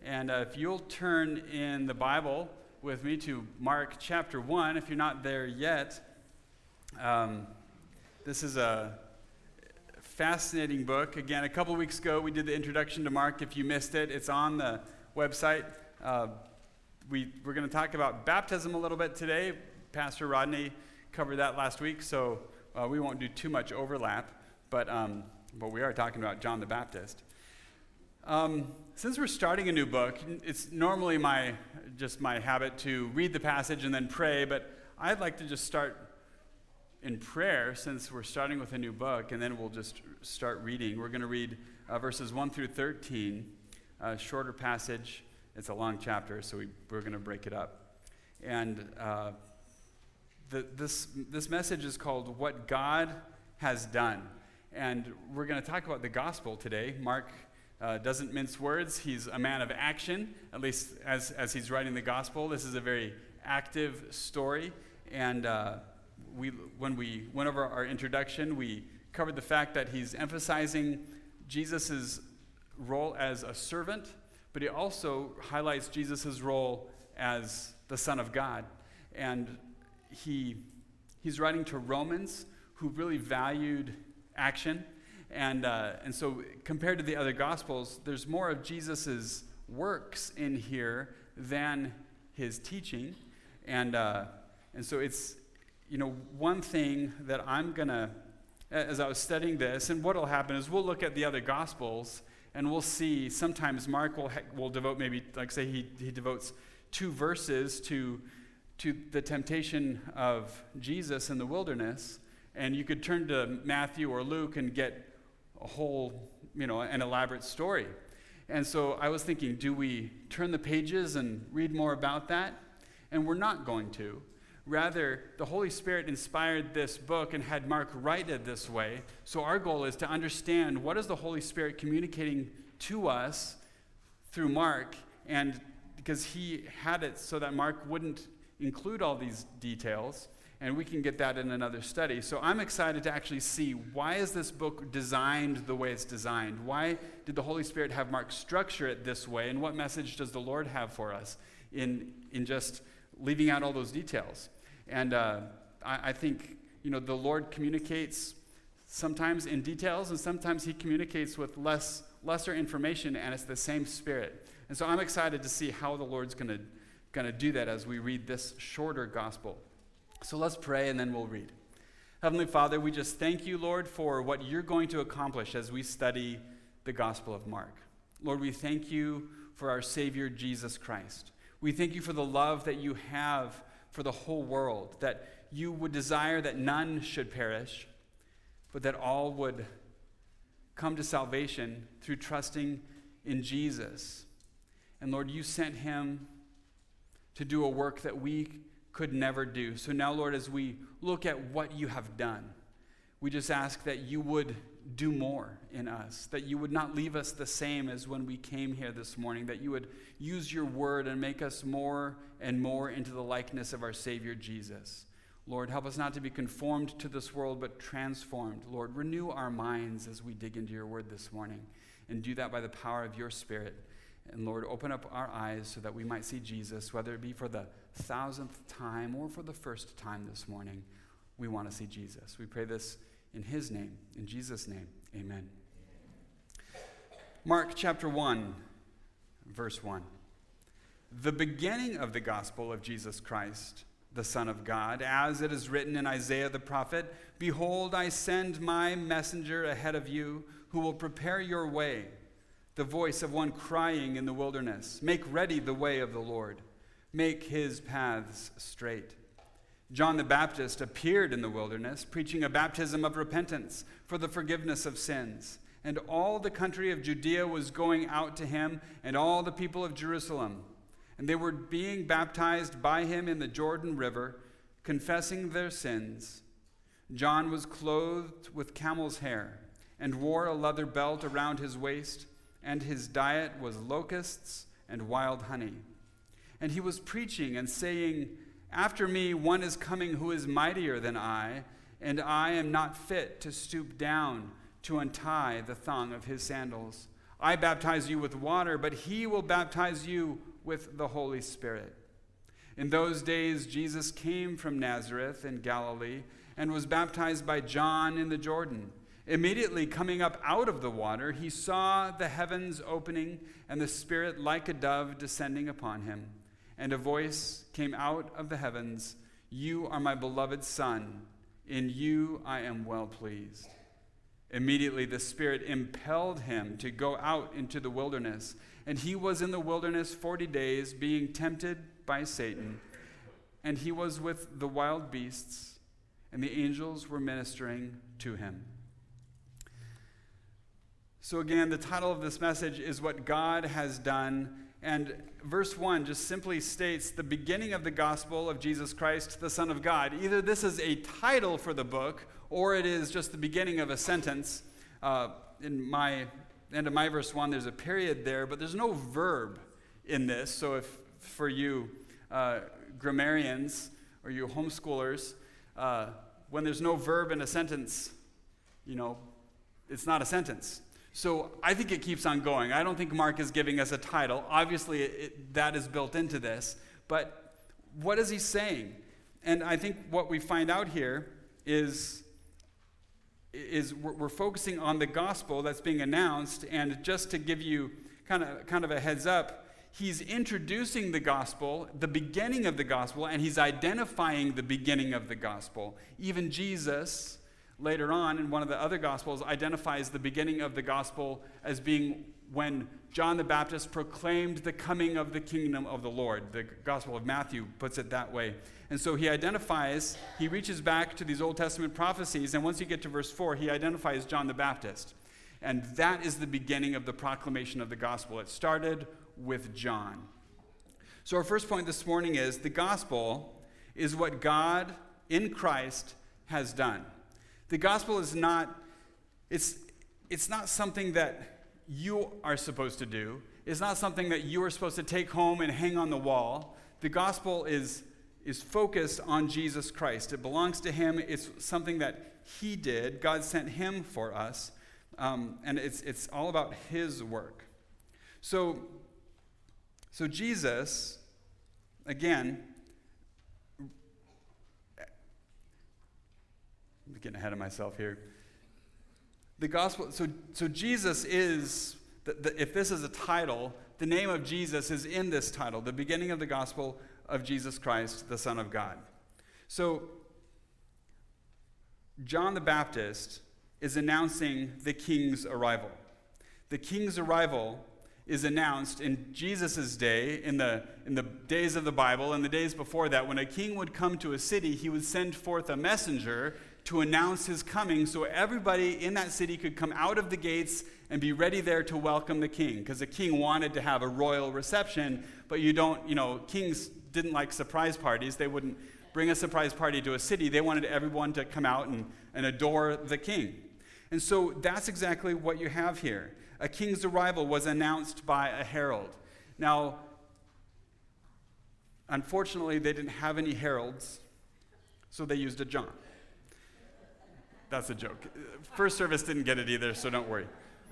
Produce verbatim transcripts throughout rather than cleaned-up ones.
And uh, if you'll turn in the Bible with me to Mark chapter one, if you're not there yet, um, this is a fascinating book. Again, a couple weeks ago, we did the introduction to Mark. If you missed it, it's on the website. Uh, we, we're going to talk about baptism a little bit today. Pastor Rodney covered that last week, so uh, we won't do too much overlap, but, um, but we are talking about John the Baptist. Um, since we're starting a new book, it's normally my just my habit to read the passage and then pray, but I'd like to just start in prayer since we're starting with a new book, and then we'll just start reading. We're going to read uh, verses one through thirteen, a shorter passage. It's a long chapter, so we, we're going to break it up. And uh, the, this, this message is called What God Has Done. And we're going to talk about the gospel today. Mark Uh, doesn't mince words. He's a man of action, at least as, as he's writing the gospel. This is a very active story. And uh, we, when we went over our introduction, we covered the fact that he's emphasizing Jesus' role as a servant, but he also highlights Jesus' role as the Son of God. And he he's writing to Romans who really valued action. And uh, and so compared to the other Gospels, there's more of Jesus' works in here than his teaching. And uh, and so it's, you know, one thing that I'm going to, as I was studying this, and what will happen is we'll look at the other Gospels, and we'll see sometimes Mark will ha- will devote maybe, like say he, he devotes two verses to to the temptation of Jesus in the wilderness, and you could turn to Matthew or Luke and get a whole, you know, an elaborate story. And so I was thinking, do we turn the pages and read more about that? And we're not going to. Rather, the Holy Spirit inspired this book and had Mark write it this way. So our goal is to understand what is the Holy Spirit communicating to us through Mark, and because he had it so that Mark wouldn't include all these details, and we can get that in another study. So I'm excited to actually see, why is this book designed the way it's designed? Why did the Holy Spirit have Mark structure it this way? And what message does the Lord have for us in, in just leaving out all those details? And uh, I, I think, you know, the Lord communicates sometimes in details, and sometimes he communicates with less lesser information, and it's the same Spirit. And so I'm excited to see how the Lord's going to going to do that as we read this shorter gospel. So let's pray, and then we'll read. Heavenly Father, we just thank you, Lord, for what you're going to accomplish as we study the Gospel of Mark. Lord, we thank you for our Savior, Jesus Christ. We thank you for the love that you have for the whole world, that you would desire that none should perish, but that all would come to salvation through trusting in Jesus. And Lord, you sent him to do a work that we could never do. So now, Lord, as we look at what you have done, we just ask that you would do more in us, that you would not leave us the same as when we came here this morning, that you would use your word and make us more and more into the likeness of our Savior Jesus. Lord, help us not to be conformed to this world, but transformed. Lord, renew our minds as we dig into your word this morning, and do that by the power of your Spirit. And Lord, open up our eyes so that we might see Jesus, whether it be for the thousandth time or for the first time this morning. We want to see Jesus. We pray this in his name, in Jesus' name, amen. Mark chapter one, verse one. The beginning of the gospel of Jesus Christ, the Son of God, as it is written in Isaiah the prophet, "Behold, I send my messenger ahead of you, who will prepare your way, the voice of one crying in the wilderness, make ready the way of the Lord, make his paths straight." John the Baptist appeared in the wilderness, preaching a baptism of repentance for the forgiveness of sins. And all the country of Judea was going out to him, and all the people of Jerusalem. And they were being baptized by him in the Jordan River, confessing their sins. John was clothed with camel's hair and wore a leather belt around his waist, and his diet was locusts and wild honey. And he was preaching and saying, "After me one is coming who is mightier than I, and I am not fit to stoop down to untie the thong of his sandals. I baptize you with water, but he will baptize you with the Holy Spirit." In those days, Jesus came from Nazareth in Galilee and was baptized by John in the Jordan. Immediately coming up out of the water, he saw the heavens opening and the Spirit like a dove descending upon him. And a voice came out of the heavens, "You are my beloved Son. In you I am well pleased." Immediately the Spirit impelled him to go out into the wilderness, and he was in the wilderness forty days, being tempted by Satan. And he was with the wild beasts, and the angels were ministering to him. So again, the title of this message is What God Has Done. And verse one just simply states the beginning of the gospel of Jesus Christ, the Son of God. Either this is a title for the book, or it is just the beginning of a sentence. Uh, in my end of my verse one, there's a period there, but there's no verb in this. So if for you uh, grammarians or you homeschoolers, uh, when there's no verb in a sentence, you know, it's not a sentence. So I think it keeps on going. I don't think Mark is giving us a title. Obviously, it, it, that is built into this. But what is he saying? And I think what we find out here is, is we're, we're focusing on the gospel that's being announced. And just to give you kind of, kind of a heads up, he's introducing the gospel, the beginning of the gospel, and he's identifying the beginning of the gospel. Even Jesus, later on in one of the other gospels, identifies the beginning of the gospel as being when John the Baptist proclaimed the coming of the kingdom of the Lord. The Gospel of Matthew puts it that way. And so he identifies, he reaches back to these Old Testament prophecies, and once you get to verse four, he identifies John the Baptist. And that is the beginning of the proclamation of the gospel. It started with John. So our first point this morning is the gospel is what God in Christ has done. The gospel is not, it's, it's not something that you are supposed to do. It's not something that you are supposed to take home and hang on the wall. The gospel is, is focused on Jesus Christ. It belongs to him. It's something that he did. God sent him for us. Um, and it's, it's all about his work. So, so Jesus, again, I'm getting ahead of myself here. The gospel, so, so Jesus is, the, the, if this is a title, the name of Jesus is in this title, the beginning of the gospel of Jesus Christ, the Son of God. So, John the Baptist is announcing the king's arrival. The king's arrival is announced in Jesus' day, in the, in the days of the Bible, and the days before that. When a king would come to a city, he would send forth a messenger to announce his coming so everybody in that city could come out of the gates and be ready there to welcome the king. Because the king wanted to have a royal reception, but you don't, you know, kings didn't like surprise parties. They wouldn't bring a surprise party to a city. They wanted everyone to come out and, and adore the king. And so that's exactly what you have here. A king's arrival was announced by a herald. Now, unfortunately, they didn't have any heralds, so they used a John. That's a joke. First service didn't get it either, so don't worry.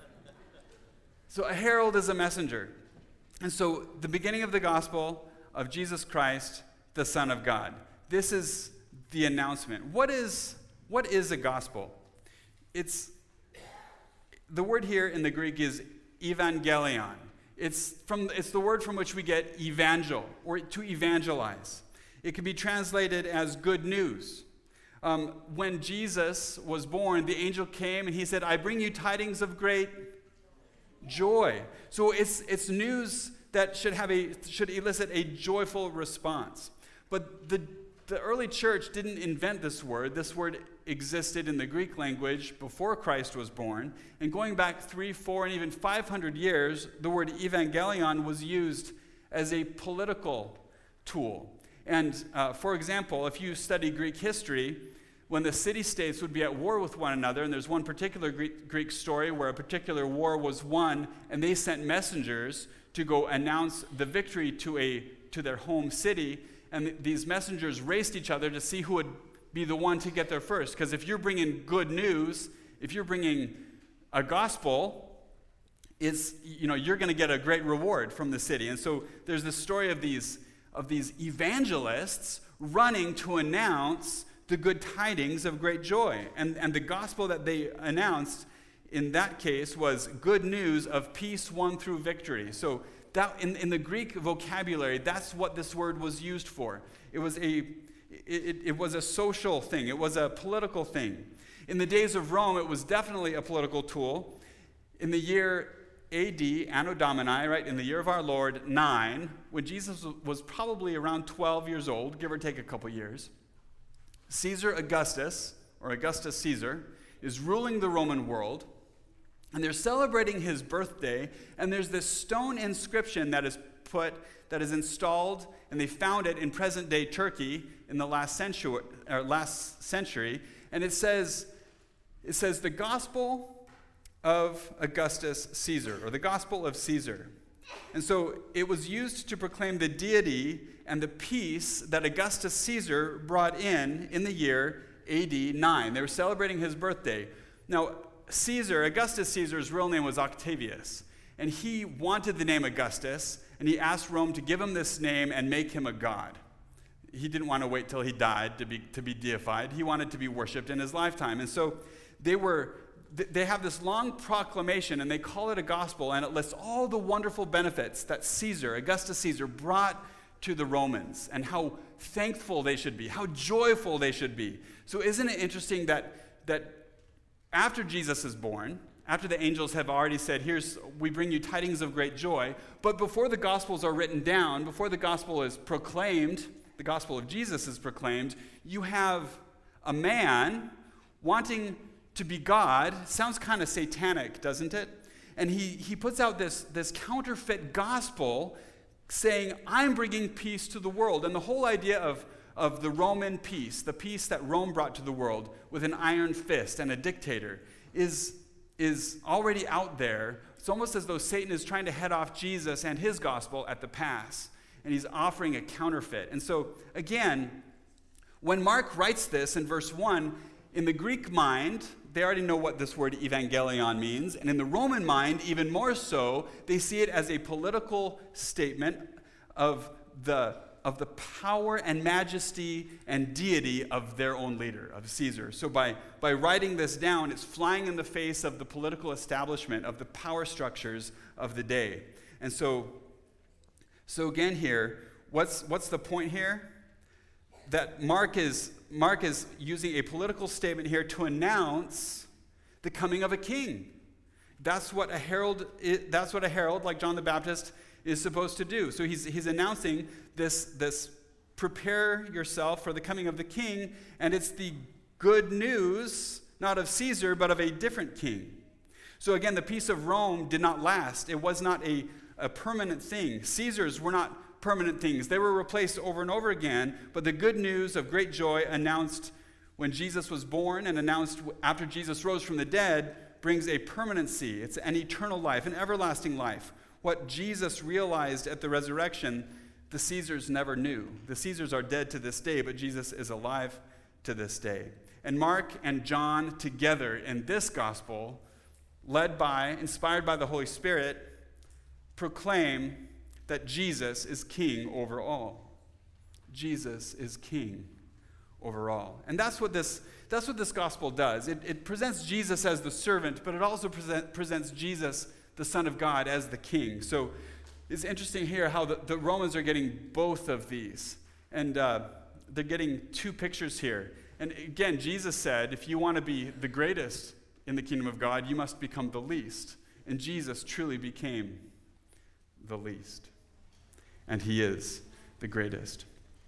So a herald is a messenger. And so the beginning of the gospel of Jesus Christ, the Son of God. This is the announcement. What is, what is a gospel? It's, the word here in the Greek is evangelion. It's, from, it's the word from which we get evangel, or to evangelize. It can be translated as good news. Um, when Jesus was born, the angel came and he said, "I bring you tidings of great joy." So it's, it's news that should, have a, should elicit a joyful response. But the, the early church didn't invent this word. This word existed in the Greek language before Christ was born. And going back three, four, and even five hundred years, the word evangelion was used as a political tool. And uh, for example, if you study Greek history, when the city-states would be at war with one another, and there's one particular Greek, Greek story where a particular war was won, and they sent messengers to go announce the victory to a to their home city, and th- these messengers raced each other to see who would be the one to get there first. Because if you're bringing good news, if you're bringing a gospel, is, you know, you're going to get a great reward from the city. And so there's this story of these, of these evangelists running to announce the good tidings of great joy. And, and the gospel that they announced in that case was good news of peace won through victory. So that in, in the Greek vocabulary, that's what this word was used for. It was a, it, it was a social thing. It was a political thing. In the days of Rome, it was definitely a political tool. In the year A D, Anno Domini, right, in the year of our Lord, nine, when Jesus was probably around twelve years old, give or take a couple years, Caesar Augustus, or Augustus Caesar, is ruling the Roman world, and they're celebrating his birthday, and there's this stone inscription that is put, that is installed, and they found it in present-day Turkey in the last century, or last century, and it says, it says, the gospel of Augustus Caesar, or the gospel of Caesar. And so it was used to proclaim the deity and the peace that Augustus Caesar brought in in the year A D nine. They were celebrating his birthday. Now, Caesar, Augustus Caesar's real name was Octavius, and he wanted the name Augustus, and he asked Rome to give him this name and make him a god. He didn't want to wait till he died to be, to be deified. He wanted to be worshipped in his lifetime. And so they were They have this long proclamation, and they call it a gospel, and it lists all the wonderful benefits that Caesar, Augustus Caesar, brought to the Romans, and how thankful they should be, how joyful they should be. So isn't it interesting that, that after Jesus is born, after the angels have already said, here's, we bring you tidings of great joy, but before the gospels are written down, before the gospel is proclaimed, the gospel of Jesus is proclaimed, you have a man wanting to be God. Sounds kind of satanic, doesn't it? And he, he puts out this, this counterfeit gospel saying, I'm bringing peace to the world. And the whole idea of, of the Roman peace, the peace that Rome brought to the world with an iron fist and a dictator, is, is already out there. It's almost as though Satan is trying to head off Jesus and his gospel at the pass. And he's offering a counterfeit. And so, again, when Mark writes this in verse one, in the Greek mind, they already know what this word evangelion means. And in the Roman mind, even more so, they see it as a political statement of the, of the power and majesty and deity of their own leader, of Caesar. So by, by writing this down, it's flying in the face of the political establishment, of the power structures of the day. And so, so again here, what's, what's the point here? That Mark is Mark is using a political statement here to announce the coming of a king. That's what a herald is, that's what a herald like John the Baptist is supposed to do. So he's he's announcing this this prepare yourself for the coming of the king, and it's the good news not of Caesar but of a different king. So again, the peace of Rome did not last. It was not a, a permanent thing. Caesars were not permanent things. They were replaced over and over again, but the good news of great joy announced when Jesus was born and announced after Jesus rose from the dead brings a permanency. It's an eternal life, an everlasting life. What Jesus realized at the resurrection, the Caesars never knew. The Caesars are dead to this day, but Jesus is alive to this day. And Mark and John together in this gospel, led by, inspired by the Holy Spirit, proclaim that Jesus is king over all. Jesus is king over all. And that's what this, that's what this gospel does. It, it presents Jesus as the servant, but it also present, presents Jesus, the Son of God, as the king. So it's interesting here how the, the Romans are getting both of these. And uh, they're getting two pictures here. And again, Jesus said, if you want to be the greatest in the kingdom of God, you must become the least. And Jesus truly became the least. And he is the greatest.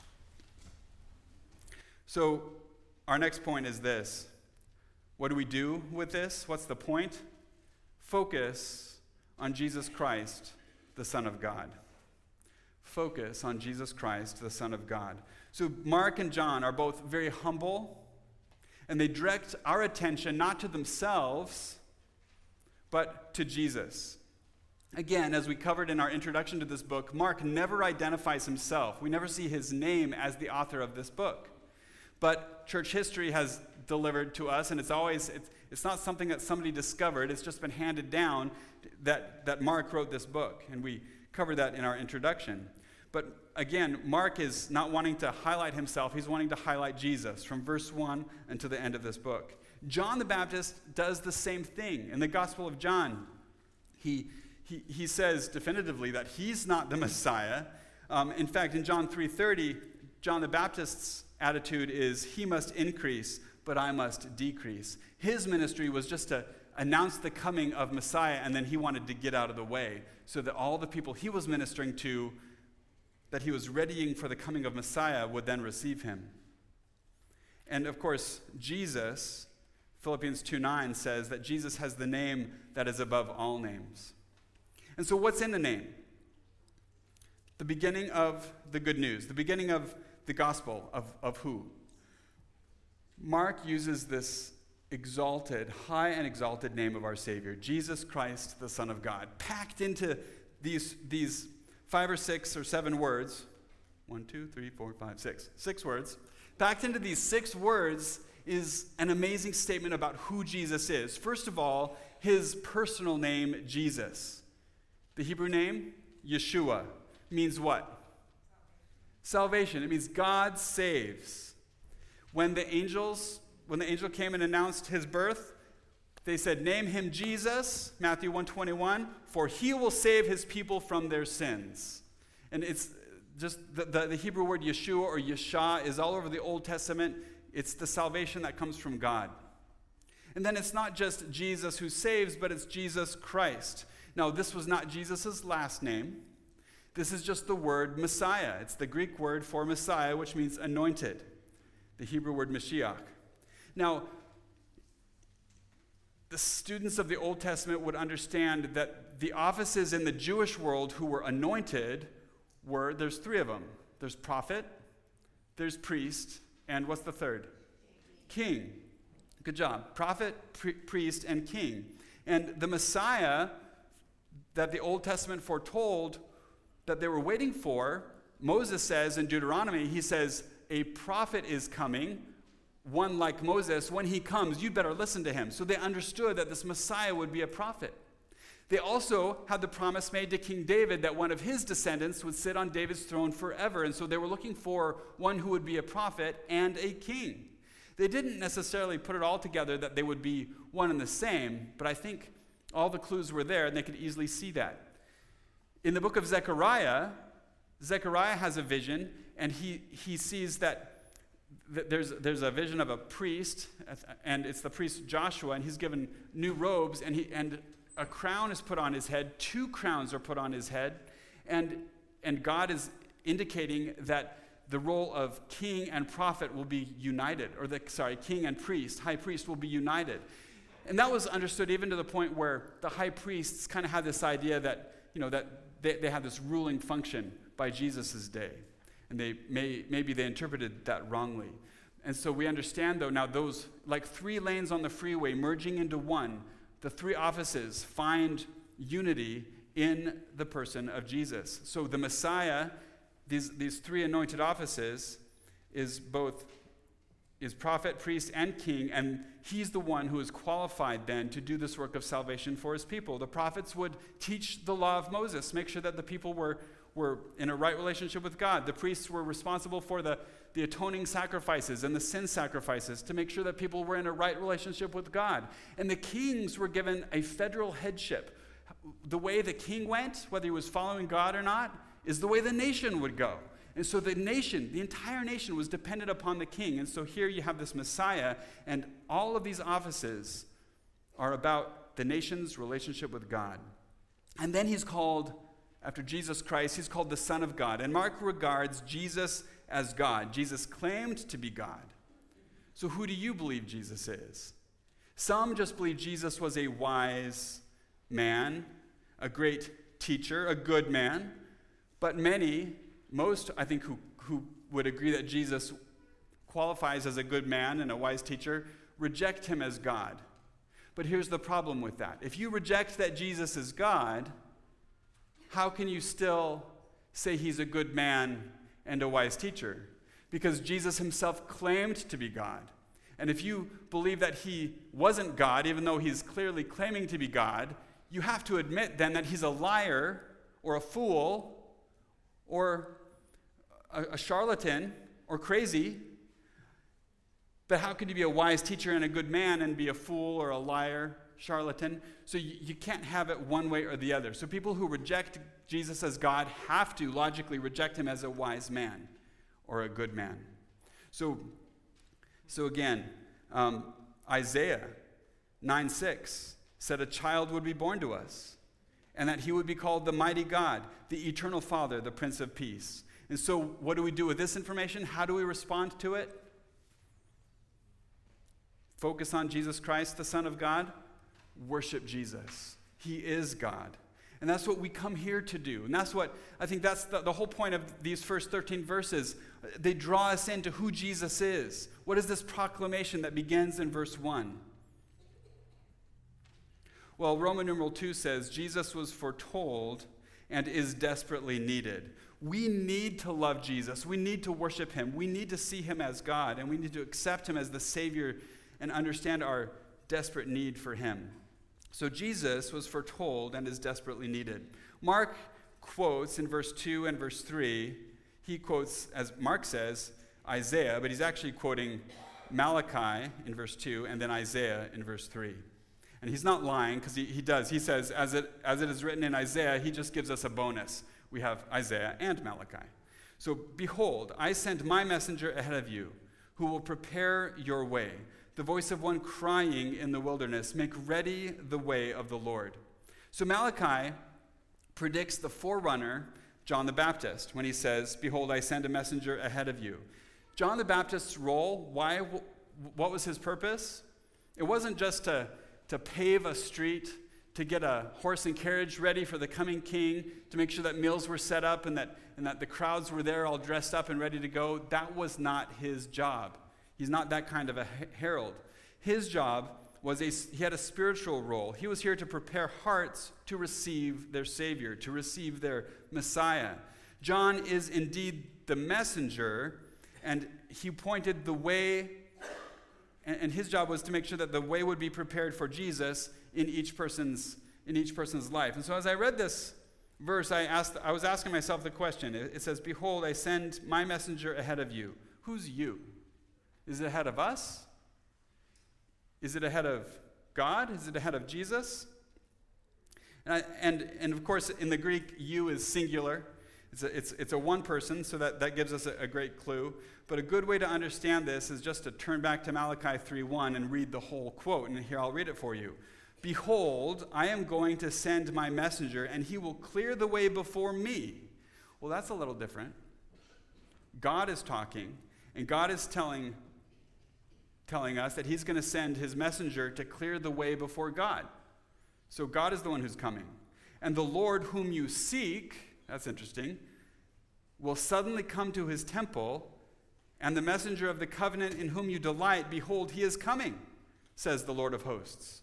So our next point is this. What do we do with this? What's the point? Focus on Jesus Christ, the Son of God. Focus on Jesus Christ, the Son of God. So Mark and John are both very humble, and they direct our attention not to themselves, but to Jesus. Again, as we covered in our introduction to this book, Mark never identifies himself. We never see his name as the author of this book. But church history has delivered to us, and it's always, it's, It's not something that somebody discovered. It's just been handed down that, that Mark wrote this book. And we covered that in our introduction. But again, Mark is not wanting to highlight himself. He's wanting to highlight Jesus from verse one until the end of this book. John the Baptist does the same thing. In the Gospel of John, he, he, he says definitively that he's not the Messiah. Um, in fact, in John three thirty, John the Baptist's attitude is, he must increase, but I must decrease. His ministry was just to announce the coming of Messiah, and then he wanted to get out of the way so that all the people he was ministering to, that he was readying for the coming of Messiah, would then receive him. And of course, Jesus, Philippians two nine says that Jesus has the name that is above all names. And so what's in the name? The beginning of the good news, the beginning of the gospel of, of who? Mark uses this exalted, high and exalted name of our Savior, Jesus Christ, the Son of God, packed into these, these five or six or seven words. One, two, three, four, five, six. Six words. Packed into these six words is an amazing statement about who Jesus is. First of all, his personal name, Jesus. The Hebrew name, Yeshua, means what? Salvation. It means God saves. When the angels, when the angel came and announced his birth, they said, name him Jesus, Matthew one twenty-one, for he will save his people from their sins. And it's just the, the, the Hebrew word Yeshua or Yeshua is all over the Old Testament. It's the salvation that comes from God. And then it's not just Jesus who saves, but it's Jesus Christ. Now, this was not Jesus' last name. This is just the word Messiah. It's the Greek word for Messiah, which means anointed. The Hebrew word Mashiach. Now, the students of the Old Testament would understand that the offices in the Jewish world who were anointed were, there's three of them. There's prophet, there's priest, and what's the third? King. Good job. Prophet, pri- priest, and king. And the Messiah that the Old Testament foretold that they were waiting for, Moses says in Deuteronomy, he says, a prophet is coming, one like Moses. When he comes, you better listen to him. So they understood that this Messiah would be a prophet. They also had the promise made to King David that one of his descendants would sit on David's throne forever. And so they were looking for one who would be a prophet and a king. They didn't necessarily put it all together that they would be one and the same, but I think all the clues were there and they could easily see that. In the book of Zechariah, Zechariah has a vision, and he, he sees that th- there's, there's a vision of a priest, and it's the priest Joshua, and he's given new robes, and, he, and a crown is put on his head. Two crowns are put on his head, and, and God is indicating that the role of king and prophet will be united, or the, sorry, king and priest, high priest will be united. And that was understood even to the point where the high priests kind of had this idea that, you know, that They, they had this ruling function by Jesus' day. And they may maybe they interpreted that wrongly. And so we understand, though, now those, like three lanes on the freeway merging into one, the three offices find unity in the person of Jesus. So the Messiah, these, these three anointed offices, is both is prophet, priest, and king, and he's the one who is qualified then to do this work of salvation for his people. The prophets would teach the law of Moses, make sure that the people were, were in a right relationship with God. The priests were responsible for the, the atoning sacrifices and the sin sacrifices to make sure that people were in a right relationship with God. And the kings were given a federal headship. The way the king went, whether he was following God or not, is the way the nation would go. And so the nation, the entire nation was dependent upon the king. And so here you have this Messiah, and all of these offices are about the nation's relationship with God. And then he's called, after Jesus Christ, he's called the Son of God. And Mark regards Jesus as God. Jesus claimed to be God. So who do you believe Jesus is? Some just believe Jesus was a wise man, a great teacher, a good man. But many, most, I think, who, who would agree that Jesus qualifies as a good man and a wise teacher, reject him as God. But here's the problem with that. If you reject that Jesus is God, how can you still say he's a good man and a wise teacher? Because Jesus himself claimed to be God. And if you believe that he wasn't God, even though he's clearly claiming to be God, you have to admit then that he's a liar or a fool or a, a charlatan or crazy. But how could you be a wise teacher and a good man and be a fool or a liar, charlatan? So you, you can't have it one way or the other. So people who reject Jesus as God have to logically reject him as a wise man or a good man. So, so again, um, Isaiah nine six said a child would be born to us, and that he would be called the mighty God, the eternal Father, the Prince of Peace. And so what do we do with this information? How do we respond to it? Focus on Jesus Christ, the Son of God. Worship Jesus. He is God. And that's what we come here to do. And that's what, I think that's the, the whole point of these first thirteen verses. They draw us into who Jesus is. What is this proclamation that begins in verse one? Well, Roman numeral two says, Jesus was foretold and is desperately needed. We need to love Jesus. We need to worship him. We need to see him as God. And we need to accept him as the Savior and understand our desperate need for him. So Jesus was foretold and is desperately needed. Mark quotes in verse two and verse three, he quotes, as Mark says, Isaiah, but he's actually quoting Malachi in verse two and then Isaiah in verse three. And he's not lying, because he, he does. He says, as it, as it is written in Isaiah, he just gives us a bonus. We have Isaiah and Malachi. So, behold, I send my messenger ahead of you, who will prepare your way. The voice of one crying in the wilderness, make ready the way of the Lord. So Malachi predicts the forerunner, John the Baptist, when he says, behold, I send a messenger ahead of you. John the Baptist's role, why? What was his purpose? It wasn't just to, to pave a street, to get a horse and carriage ready for the coming king, to make sure that meals were set up and that, and that the crowds were there all dressed up and ready to go. That was not his job. He's not that kind of a herald. His job was, a, he had a spiritual role. He was here to prepare hearts to receive their Savior, to receive their Messiah. John is indeed the messenger, and he pointed the way, and, and his job was to make sure that the way would be prepared for Jesus in each person's, in each person's life. And so as I read this verse, I, asked, I was asking myself the question. It, it says, behold, I send my messenger ahead of you. Who's you? Is it ahead of us? Is it ahead of God? Is it ahead of Jesus? And, I, and, and of course, in the Greek, you is singular. It's a, it's, it's a one person, so that, that gives us a, a great clue. But a good way to understand this is just to turn back to Malachi three one and read the whole quote. And here, I'll read it for you. Behold, I am going to send my messenger, and he will clear the way before me. Well, that's a little different. God is talking, and God is telling telling us that he's going to send his messenger to clear the way before God. So God is the one who's coming. And the Lord whom you seek, that's interesting, will suddenly come to his temple, and the messenger of the covenant in whom you delight, behold, he is coming, says the Lord of hosts.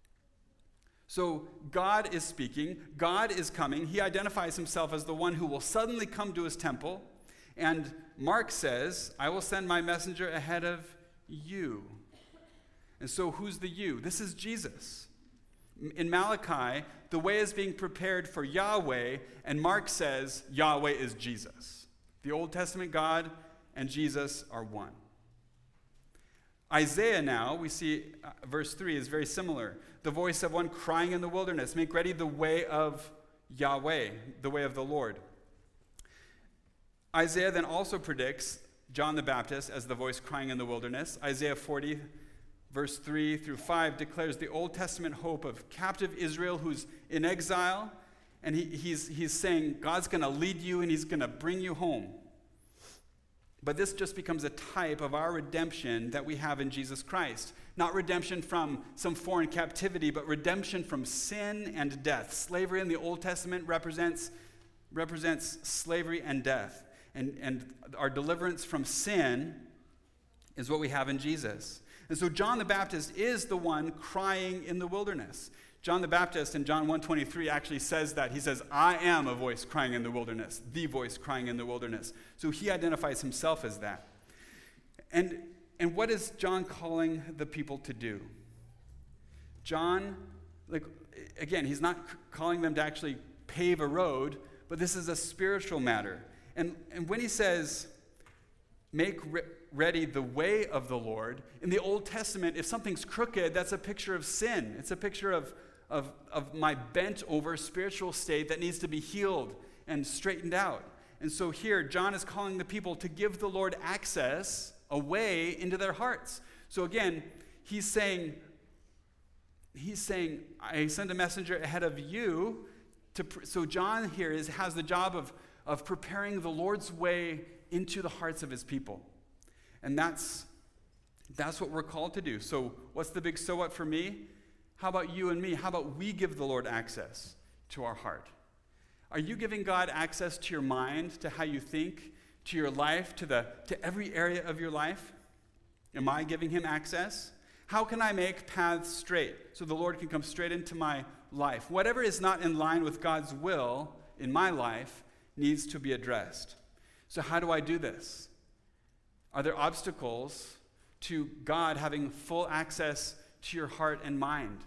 So God is speaking, God is coming. He identifies himself as the one who will suddenly come to his temple. And Mark says, I will send my messenger ahead of you. And so who's the you? This is Jesus. In Malachi, the way is being prepared for Yahweh, and Mark says Yahweh is Jesus. The Old Testament God and Jesus are one. Isaiah now, we see uh, verse three is very similar. The voice of one crying in the wilderness, make ready the way of Yahweh, the way of the Lord. Isaiah then also predicts John the Baptist as the voice crying in the wilderness. Isaiah forty, verse three through five declares the Old Testament hope of captive Israel who's in exile, and he, he's, he's saying God's going to lead you and he's going to bring you home. But this just becomes a type of our redemption that we have in Jesus Christ. Not redemption from some foreign captivity, but redemption from sin and death. Slavery in the Old Testament represents, represents slavery and death. And, and our deliverance from sin is what we have in Jesus. And so John the Baptist is the one crying in the wilderness. John the Baptist in John one twenty-three actually says that. He says, I am a voice crying in the wilderness, the voice crying in the wilderness. So he identifies himself as that. And and what is John calling the people to do? John, like, again, he's not c- calling them to actually pave a road, but this is a spiritual matter. And, and when he says, make re- ready the way of the Lord, in the Old Testament, if something's crooked, that's a picture of sin. It's a picture of, of, of my bent over spiritual state that needs to be healed and straightened out. And so here, John is calling the people to give the Lord access, a way into their hearts. So again, he's saying, he's saying, I send a messenger ahead of you. To pr- so John here is, has the job of, of preparing the Lord's way into the hearts of his people. And that's, that's what we're called to do. So what's the big so what for me? How about you and me? How about we give the Lord access to our heart? Are you giving God access to your mind, to how you think, to your life, to the to every area of your life? Am I giving him access? How can I make paths straight so the Lord can come straight into my life? Whatever is not in line with God's will in my life needs to be addressed. So how do I do this? Are there obstacles to God having full access to your heart and mind?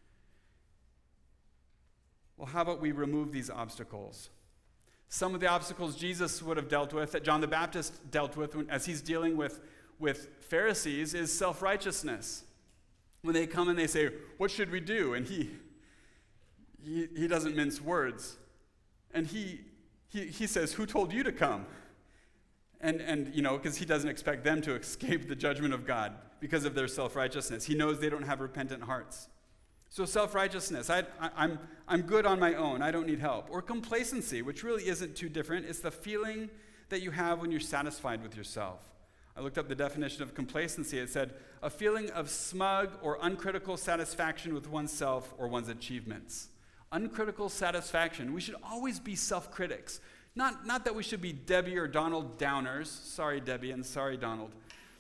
Well, how about we remove these obstacles? Some of the obstacles Jesus would have dealt with, that John the Baptist dealt with when, as he's dealing with, with Pharisees, is self-righteousness. When they come and they say, what should we do? And he he, he doesn't mince words. And he, he he says, who told you to come? And, and you know, because he doesn't expect them to escape the judgment of God because of their self-righteousness. He knows they don't have repentant hearts. So self-righteousness, I, I, I'm, I'm good on my own, I don't need help. Or complacency, which really isn't too different. It's the feeling that you have when you're satisfied with yourself. I looked up the definition of complacency. It said, a feeling of smug or uncritical satisfaction with oneself or one's achievements. Uncritical satisfaction. We should always be self-critics. Not, not that we should be Debbie or Donald downers. Sorry, Debbie, and sorry, Donald.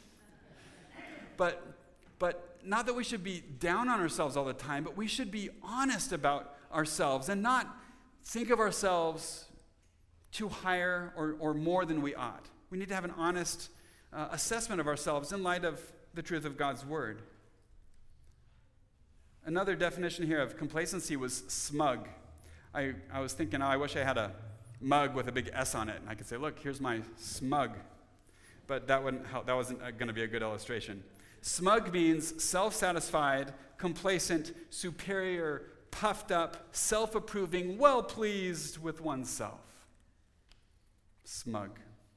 But, but not that we should be down on ourselves all the time, but we should be honest about ourselves and not think of ourselves too higher or, or more than we ought. We need to have an honest uh, assessment of ourselves in light of the truth of God's word. Another definition here of complacency was smug. I, I was thinking, oh, I wish I had a mug with a big S on it, and I could say, look, here's my smug. But that, wouldn't help, that wasn't going to be a good illustration. Smug means self-satisfied, complacent, superior, puffed up, self-approving, well-pleased with oneself. Smug.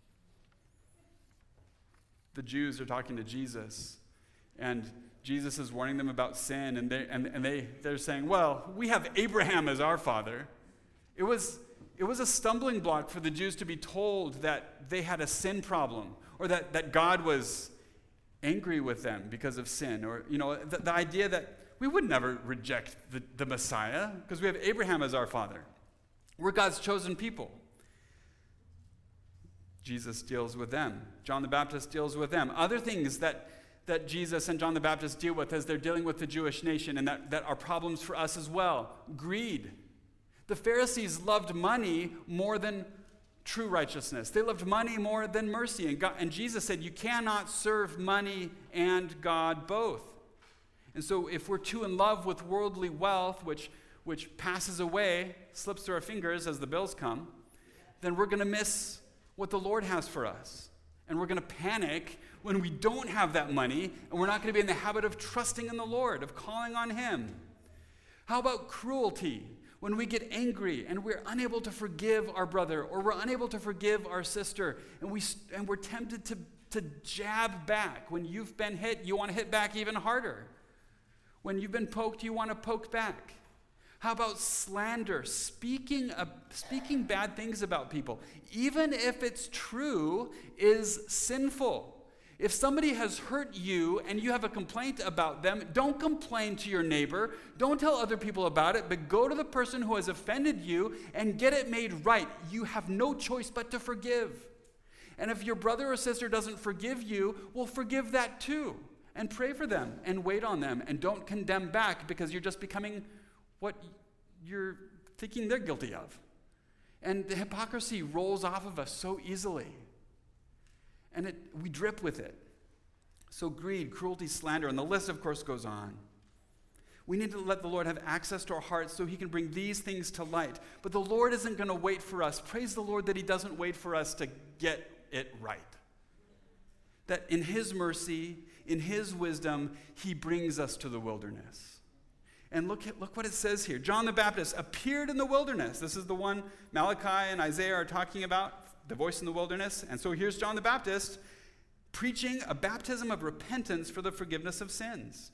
The Jews are talking to Jesus, and Jesus is warning them about sin, and, they, and, and they, they're saying, well, we have Abraham as our father. It was, it was a stumbling block for the Jews to be told that they had a sin problem, or that, that God was angry with them because of sin, or you know the, the idea that we would never reject the, the Messiah because we have Abraham as our father. We're God's chosen people. Jesus deals with them. John the Baptist deals with them. Other things that, that Jesus and John the Baptist deal with as they're dealing with the Jewish nation and that, that are problems for us as well. Greed. The Pharisees loved money more than true righteousness. They loved money more than mercy. And, God, and Jesus said, you cannot serve money and God both. And so if we're too in love with worldly wealth, which, which passes away, slips through our fingers as the bills come, then we're going to miss what the Lord has for us. And we're going to panic when we don't have that money, and we're not going to be in the habit of trusting in the Lord, of calling on him. How about cruelty? When we get angry and we're unable to forgive our brother or we're unable to forgive our sister and, we, and we're tempted to, to jab back. When you've been hit, you want to hit back even harder. When you've been poked, you want to poke back. How about slander? Speaking, uh, speaking bad things about people, even if it's true, is sinful. If somebody has hurt you and you have a complaint about them, don't complain to your neighbor. Don't tell other people about it, but go to the person who has offended you and get it made right. You have no choice but to forgive. And if your brother or sister doesn't forgive you, well, forgive that too. And pray for them and wait on them. And don't condemn back because you're just becoming what you're thinking they're guilty of. And the hypocrisy rolls off of us so easily. And it, we drip with it. So greed, cruelty, slander, and the list, of course, goes on. We need to let the Lord have access to our hearts so he can bring these things to light. But the Lord isn't going to wait for us. Praise the Lord that he doesn't wait for us to get it right. That in his mercy, in his wisdom, he brings us to the wilderness. And look at, look what it says here. John the Baptist appeared in the wilderness. This is the one Malachi and Isaiah are talking about, the voice in the wilderness. And so here's John the Baptist preaching a baptism of repentance for the forgiveness of sins.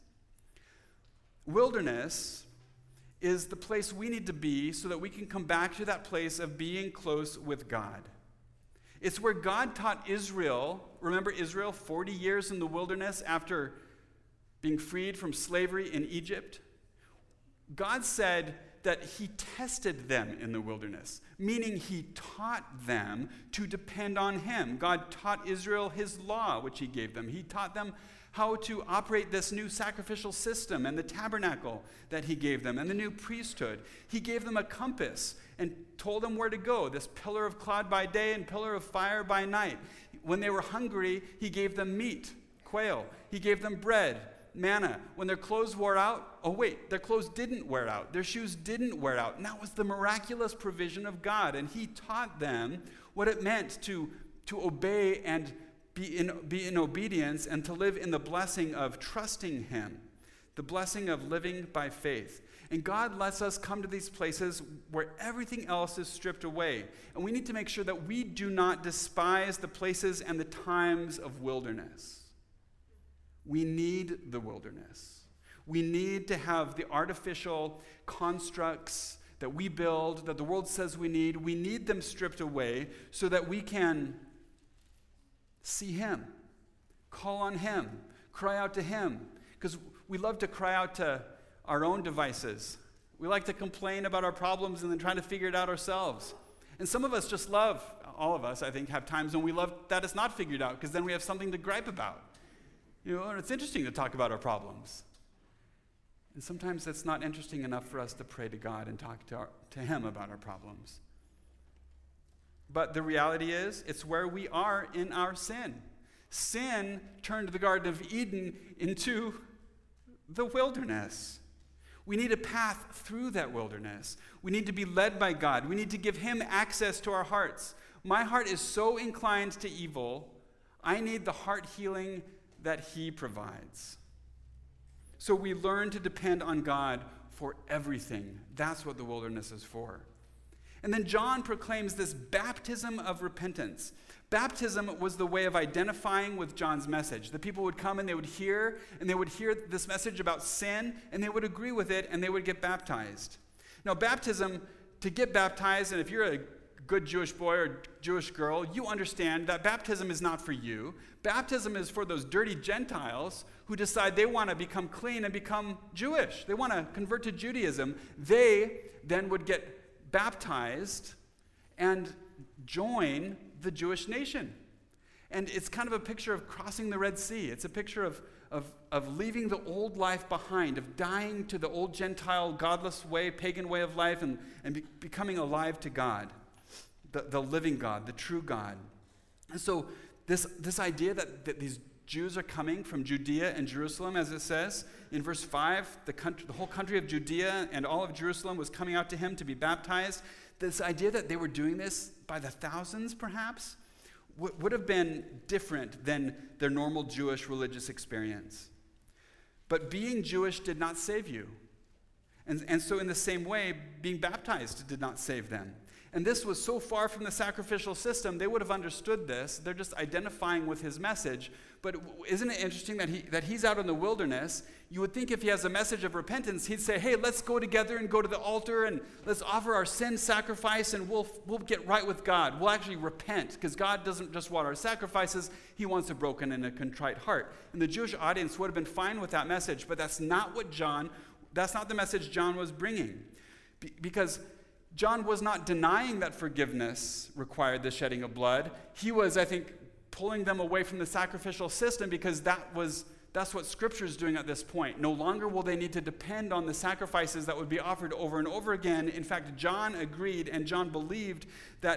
Wilderness is the place we need to be so that we can come back to that place of being close with God. It's where God taught Israel, remember Israel, forty years in the wilderness after being freed from slavery in Egypt? God said that he tested them in the wilderness, meaning he taught them to depend on him. God taught Israel his law, which he gave them. He taught them how to operate this new sacrificial system and the tabernacle that he gave them and the new priesthood. He gave them a compass and told them where to go, this pillar of cloud by day and pillar of fire by night. When they were hungry, he gave them meat, quail. He gave them bread, manna. When their clothes wore out, oh wait, their clothes didn't wear out. Their shoes didn't wear out. And that was the miraculous provision of God. And he taught them what it meant to, to obey and be in, be in obedience and to live in the blessing of trusting him, the blessing of living by faith. And God lets us come to these places where everything else is stripped away. And we need to make sure that we do not despise the places and the times of wilderness. We need the wilderness. We need to have the artificial constructs that we build, that the world says we need. We need them stripped away so that we can see him, call on him, cry out to him. Because we love to cry out to our own devices. We like to complain about our problems and then try to figure it out ourselves. And some of us just love, all of us, I think, have times when we love that it's not figured out because then we have something to gripe about. You know, and it's interesting to talk about our problems. And sometimes it's not interesting enough for us to pray to God and talk to, our, to him about our problems. But the reality is, it's where we are in our sin. Sin turned the Garden of Eden into the wilderness. We need a path through that wilderness. We need to be led by God. We need to give him access to our hearts. My heart is so inclined to evil, I need the heart healing that he provides. So we learn to depend on God for everything. That's what the wilderness is for. And then John proclaims this baptism of repentance. Baptism was the way of identifying with John's message. The people would come and they would hear, and they would hear this message about sin, and they would agree with it, and they would get baptized. Now, baptism, to get baptized, and if you're a good Jewish boy or Jewish girl, you understand that baptism is not for you. Baptism is for those dirty Gentiles who decide they want to become clean and become Jewish. They want to convert to Judaism. They then would get baptized and join the Jewish nation. And it's kind of a picture of crossing the Red Sea. It's a picture of, of, of leaving the old life behind, of dying to the old Gentile, godless way, pagan way of life, and, and be, becoming alive to God, the, the living God, the true God. And so this, this idea that, that these Jews are coming from Judea and Jerusalem, as it says in verse five, the, country, the whole country of Judea and all of Jerusalem was coming out to him to be baptized. This idea that they were doing this by the thousands, perhaps, w- would have been different than their normal Jewish religious experience. But being Jewish did not save you. And, and so in the same way, being baptized did not save them. And this was so far from the sacrificial system, they would have understood this. They're just identifying with his message. But isn't it interesting that he that he's out in the wilderness? You would think if he has a message of repentance, he'd say, hey, let's go together and go to the altar and let's offer our sin sacrifice and we'll, we'll get right with God. We'll actually repent because God doesn't just want our sacrifices. He wants a broken and a contrite heart. And the Jewish audience would have been fine with that message, but that's not what John, that's not the message John was bringing. Be, because John was not denying that forgiveness required the shedding of blood. He was, I think, pulling them away from the sacrificial system because that was that's what Scripture is doing at this point. No longer will they need to depend on the sacrifices that would be offered over and over again. In fact, John agreed and John believed that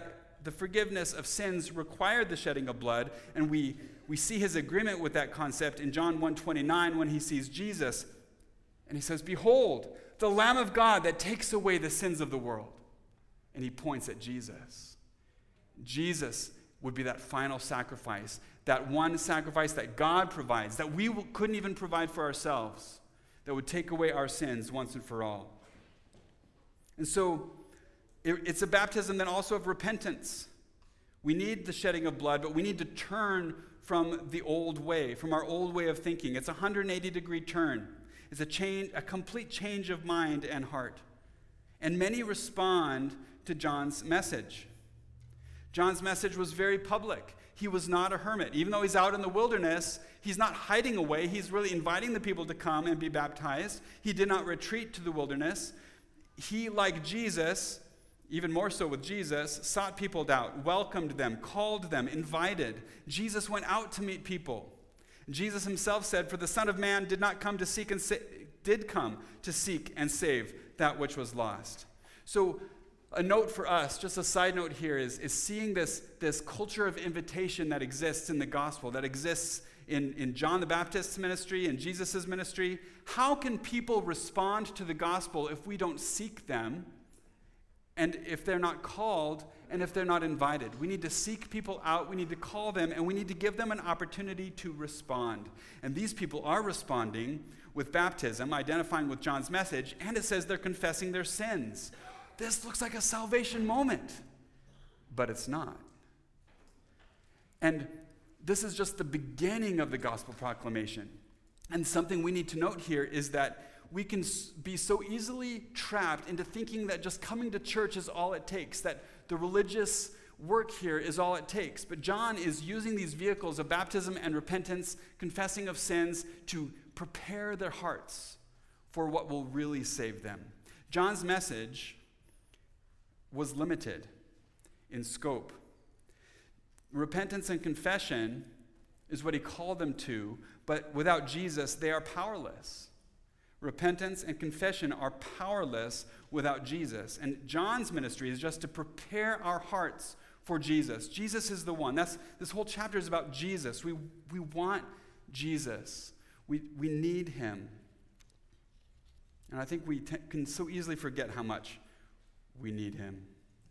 the forgiveness of sins required the shedding of blood, and we, we see his agreement with that concept in John one twenty-nine when he sees Jesus, and he says, "Behold, the Lamb of God that takes away the sins of the world." And he points at Jesus. Jesus would be that final sacrifice, that one sacrifice that God provides, that we couldn't even provide for ourselves, that would take away our sins once and for all. And so it's a baptism then also of repentance. We need the shedding of blood, but we need to turn from the old way, from our old way of thinking. It's a one hundred eighty degree turn. It's a change, a complete change of mind and heart. And many respond to John's message. John's message was very public. He was not a hermit. Even though he's out in the wilderness, he's not hiding away. He's really inviting the people to come and be baptized. He did not retreat to the wilderness. He, like Jesus, even more so with Jesus, sought people out, welcomed them, called them, invited. Jesus went out to meet people. Jesus himself said, "For the Son of Man did not come to seek and sa- did come to seek and save that which was lost." So a note for us, just a side note here, is, is seeing this, this culture of invitation that exists in the gospel, that exists in, in John the Baptist's ministry and Jesus' ministry. How can people respond to the gospel if we don't seek them, and if they're not called, and if they're not invited? We need to seek people out, we need to call them, and we need to give them an opportunity to respond. And these people are responding with baptism, identifying with John's message, and it says they're confessing their sins. This looks like a salvation moment, but it's not. And this is just the beginning of the gospel proclamation. And something we need to note here is that we can be so easily trapped into thinking that just coming to church is all it takes, that the religious work here is all it takes. But John is using these vehicles of baptism and repentance, confessing of sins, to prepare their hearts for what will really save them. John's message was limited in scope. Repentance and confession is what he called them to, but without Jesus, they are powerless. Repentance and confession are powerless without Jesus. And John's ministry is just to prepare our hearts for Jesus. Jesus is the one. That's, this whole chapter is about Jesus. We, we want Jesus. We, we need him. And I think we t- can so easily forget how much we need him.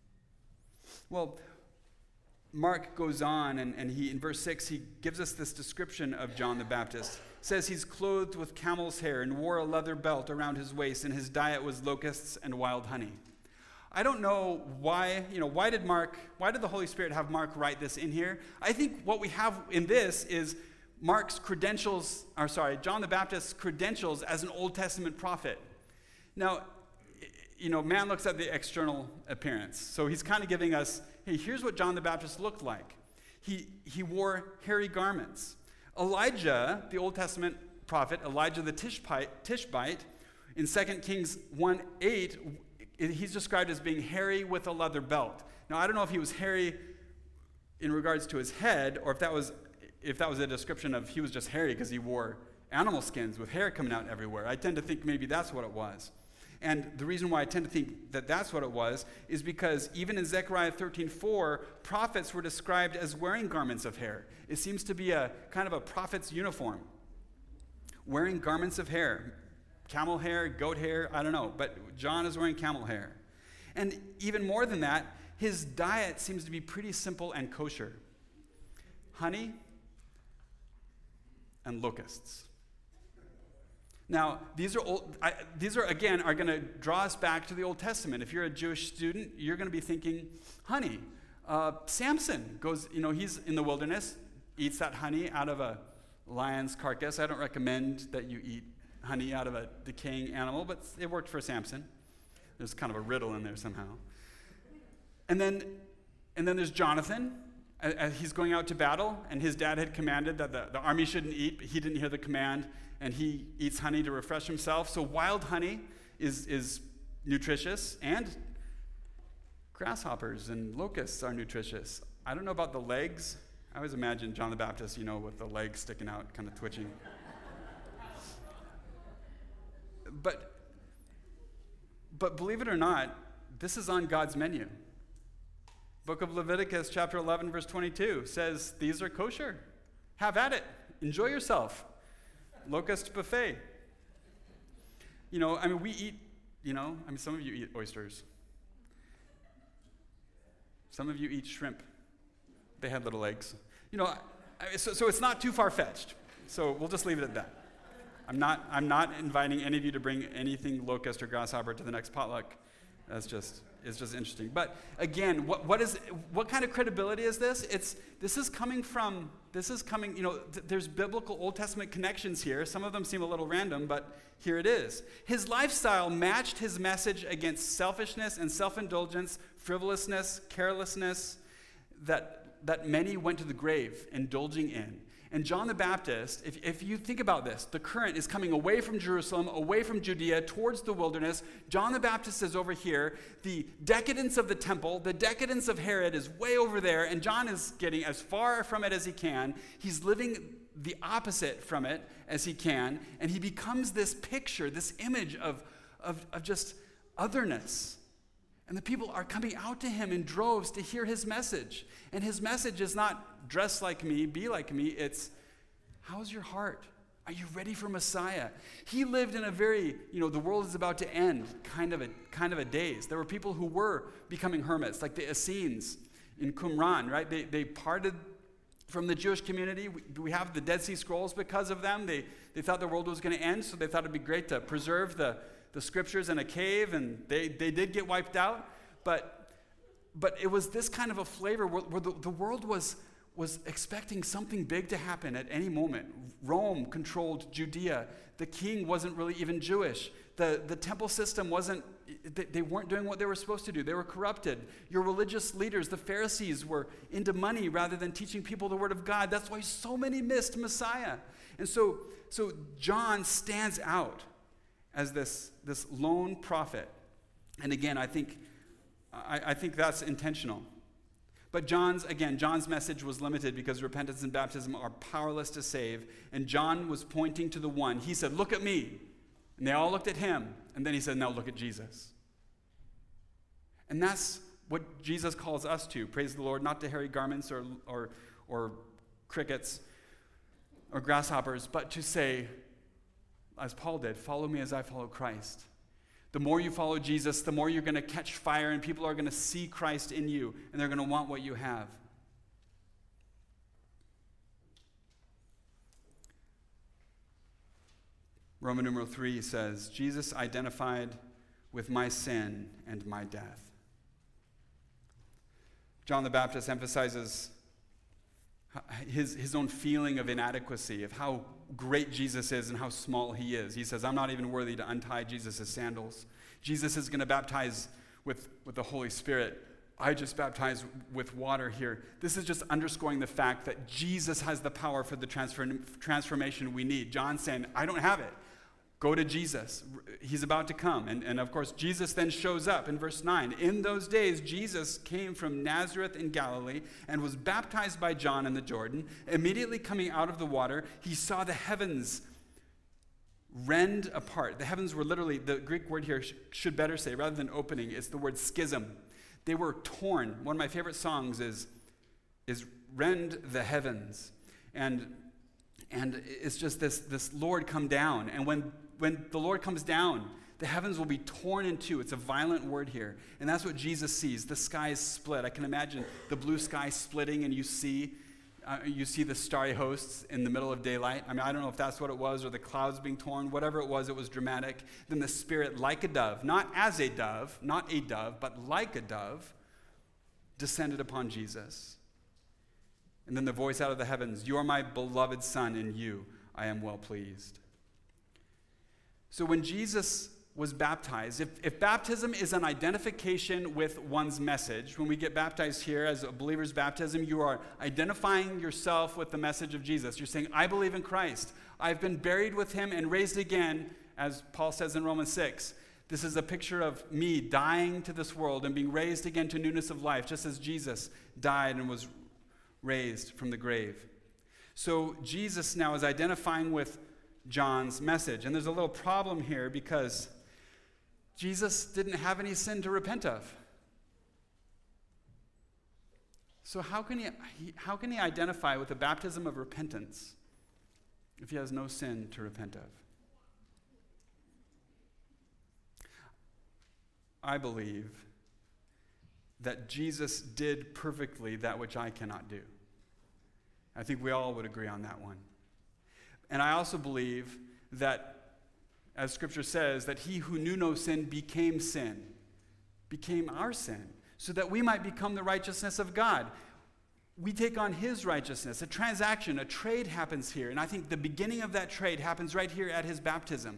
Well, Mark goes on, and, and he in verse six, he gives us this description of John the Baptist. It says he's clothed with camel's hair and wore a leather belt around his waist, and his diet was locusts and wild honey. I don't know why, you know, why did Mark, why did the Holy Spirit have Mark write this in here? I think what we have in this is Mark's credentials, or sorry, John the Baptist's credentials as an Old Testament prophet. Now, you know, man looks at the external appearance. So he's kind of giving us, hey, here's what John the Baptist looked like. He, he wore hairy garments. Elijah, the Old Testament prophet, Elijah the Tishbite, Tishbite in Second Kings one eight, he's described as being hairy with a leather belt. Now, I don't know if he was hairy in regards to his head, or if that was if that was a description of he was just hairy because he wore animal skins with hair coming out everywhere. I tend to think maybe that's what it was. And the reason why I tend to think that that's what it was is because even in Zechariah thirteen four, prophets were described as wearing garments of hair. It seems to be a kind of a prophet's uniform. Wearing garments of hair. Camel hair, goat hair, I don't know. But John is wearing camel hair. And even more than that, his diet seems to be pretty simple and kosher. Honey and locusts. Now, these are, old, I, these are again, are going to draw us back to the Old Testament. If you're a Jewish student, you're going to be thinking, honey. Uh, Samson goes, you know, he's in the wilderness, eats that honey out of a lion's carcass. I don't recommend that you eat honey out of a decaying animal, but it worked for Samson. There's kind of a riddle in there somehow. And then, and then there's Jonathan. As he's going out to battle, and his dad had commanded that the, the army shouldn't eat, but he didn't hear the command, and he eats honey to refresh himself. So wild honey is, is nutritious, and grasshoppers and locusts are nutritious. I don't know about the legs. I always imagine John the Baptist, you know, with the legs sticking out, kind of twitching. But, but believe it or not, this is on God's menu. Book of Leviticus, chapter eleven, verse twenty-two says, these are kosher. Have at it. Enjoy yourself. Locust buffet. You know, I mean, we eat, you know, I mean, some of you eat oysters. Some of you eat shrimp. They had little legs. You know, I, so, so it's not too far-fetched. So we'll just leave it at that. I'm not, I'm not inviting any of you to bring anything locust or grasshopper to the next potluck. That's just, it's just interesting. But again, what, what is, what kind of credibility is this? It's, this is coming from, this is coming, you know, th- there's biblical Old Testament connections here. Some of them seem a little random, but here it is. His lifestyle matched his message against selfishness and self-indulgence, frivolousness, carelessness, that that many went to the grave indulging in. And John the Baptist, if, if you think about this, the current is coming away from Jerusalem, away from Judea, towards the wilderness. John the Baptist is over here. The decadence of the temple, the decadence of Herod is way over there, and John is getting as far from it as he can. He's living the opposite from it as he can, and he becomes this picture, this image of, of, of just otherness. And the people are coming out to him in droves to hear his message. And his message is not dress like me, be like me. It's, how's your heart? Are you ready for Messiah? He lived in a very, you know, the world is about to end kind of a kind of a daze. There were people who were becoming hermits, like the Essenes in Qumran, right? They they parted from the Jewish community. We, we have the Dead Sea Scrolls because of them. They they thought the world was going to end, so they thought it'd be great to preserve the the scriptures in a cave, and they, they did get wiped out, but but it was this kind of a flavor where, where the, the world was, was expecting something big to happen at any moment. Rome controlled Judea. The king wasn't really even Jewish. The, the temple system wasn't, they, they weren't doing what they were supposed to do. They were corrupted. Your religious leaders, the Pharisees, were into money rather than teaching people the word of God. That's why so many missed Messiah. And so, so John stands out as this, this lone prophet. And again, I think, I, I think that's intentional. But John's, again, John's message was limited because repentance and baptism are powerless to save. And John was pointing to the one. He said, look at me. And they all looked at him. And then he said, now look at Jesus. And that's what Jesus calls us to. Praise the Lord, not to hairy garments or, or, or crickets or grasshoppers, but to say, as Paul did, follow me as I follow Christ. The more you follow Jesus, the more you're going to catch fire, and people are going to see Christ in you, and they're going to want what you have. Roman numeral three says, Jesus identified with my sin and my death. John the Baptist emphasizes his, his own feeling of inadequacy, of how great Jesus is and how small he is. He says, I'm not even worthy to untie Jesus' sandals. Jesus is going to baptize with, with the Holy Spirit. I just baptize with water here. This is just underscoring the fact that Jesus has the power for the transfer, transformation we need. John's saying, I don't have it. Go to Jesus. He's about to come. And, and of course, Jesus then shows up in verse nine. In those days, Jesus came from Nazareth in Galilee and was baptized by John in the Jordan. Immediately coming out of the water, he saw the heavens rend apart. The heavens were literally, the Greek word here sh- should better say, rather than opening, it's the word schism. They were torn. One of my favorite songs is, is Rend the Heavens. And, and it's just this, this Lord come down. And when When the Lord comes down, the heavens will be torn in two. It's a violent word here. And that's what Jesus sees. The sky is split. I can imagine the blue sky splitting, and you see uh, you see the starry hosts in the middle of daylight. I mean, I don't know if that's what it was, or the clouds being torn. Whatever it was, it was dramatic. Then the Spirit, like a dove, not as a dove, not a dove, but like a dove, descended upon Jesus. And then the voice out of the heavens, you are my beloved Son, in you I am well pleased. So when Jesus was baptized, if, if baptism is an identification with one's message, when we get baptized here as a believer's baptism, you are identifying yourself with the message of Jesus. You're saying, I believe in Christ. I've been buried with him and raised again, as Paul says in Romans six. This is a picture of me dying to this world and being raised again to newness of life, just as Jesus died and was raised from the grave. So Jesus now is identifying with John's message. And there's a little problem here because Jesus didn't have any sin to repent of. So how can he, he how can he identify with the baptism of repentance if he has no sin to repent of? I believe that Jesus did perfectly that which I cannot do. I think we all would agree on that one. And I also believe that, as Scripture says, that he who knew no sin became sin, became our sin, so that we might become the righteousness of God. We take on his righteousness. A transaction, a trade happens here. And I think the beginning of that trade happens right here at his baptism.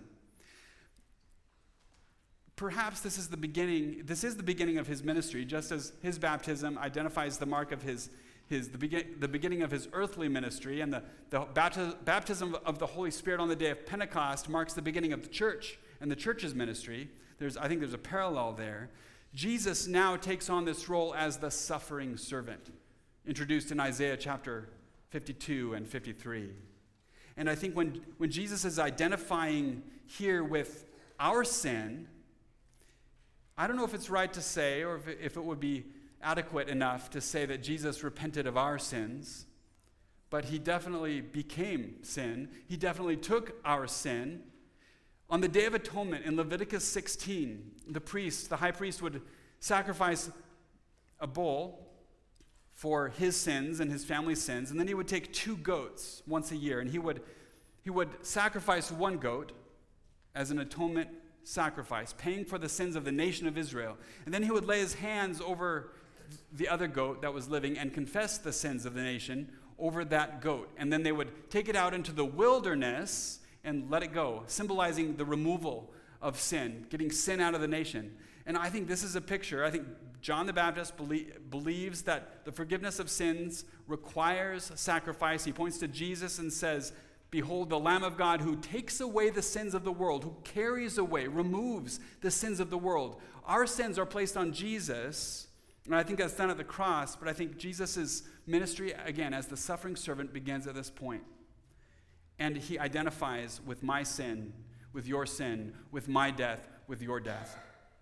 Perhaps this is the beginning, this is the beginning of his ministry, just as his baptism identifies the mark of his, his the, begin, the beginning of his earthly ministry, and the, the baptism, baptism of the Holy Spirit on the day of Pentecost marks the beginning of the church and the church's ministry. There's, I think there's a parallel there. Jesus now takes on this role as the suffering servant, introduced in Isaiah chapter fifty-two and fifty-three. And I think when, when Jesus is identifying here with our sin, I don't know if it's right to say, or if it, if it would be adequate enough to say that Jesus repented of our sins, but he definitely became sin. He definitely took our sin. On the Day of Atonement in Leviticus sixteen, the priest, the high priest, would sacrifice a bull for his sins and his family's sins, and then he would take two goats once a year, and he would, he would sacrifice one goat as an atonement sacrifice, paying for the sins of the nation of Israel. And then he would lay his hands over the other goat that was living and confess the sins of the nation over that goat. And then they would take it out into the wilderness and let it go, symbolizing the removal of sin, getting sin out of the nation. And I think this is a picture. I think John the Baptist belie- believes that the forgiveness of sins requires sacrifice. He points to Jesus and says, "Behold, the Lamb of God who takes away the sins of the world, who carries away, removes the sins of the world." Our sins are placed on Jesus, and I think that's done at the cross, but I think Jesus' ministry, again, as the suffering servant, begins at this point. And he identifies with my sin, with your sin, with my death, with your death.